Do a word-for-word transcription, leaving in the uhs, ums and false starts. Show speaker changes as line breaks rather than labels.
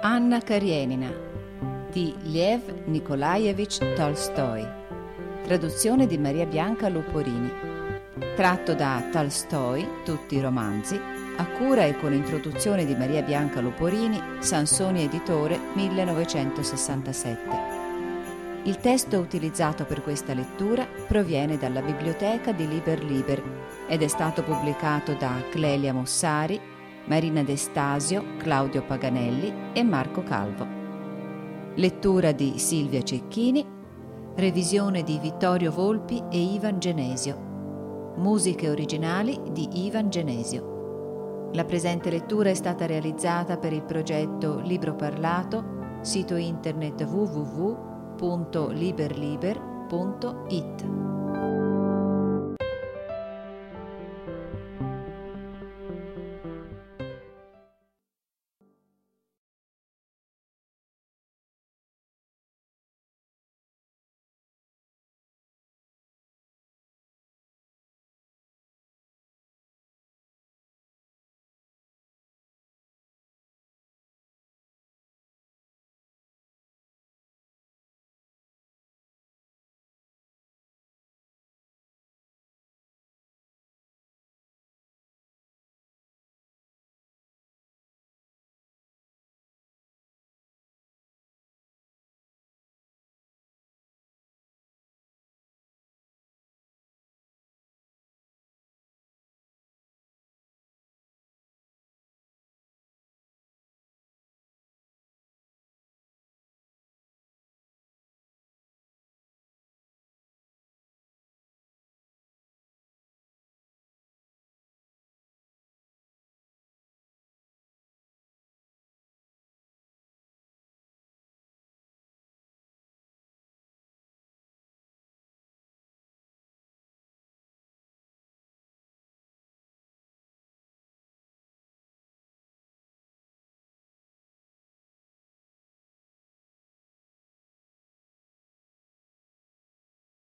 Anna Karenina di Lev Nikolaevich Tolstoi, traduzione di Maria Bianca Luporini, tratto da Tolstoi, tutti i romanzi, a cura e con introduzione di Maria Bianca Luporini, Sansoni Editore, millenovecentosessantasette. Il testo utilizzato per questa lettura proviene dalla biblioteca di Liber Liber ed è stato pubblicato da Clelia Mossari, Marina Destasio, Claudio Paganelli e Marco Calvo. Lettura di Silvia Cecchini, revisione di Vittorio Volpi e Ivan Genesio. Musiche originali di Ivan Genesio. La presente lettura è stata realizzata per il progetto Libro Parlato, sito internet w w w punto liber liber punto i t.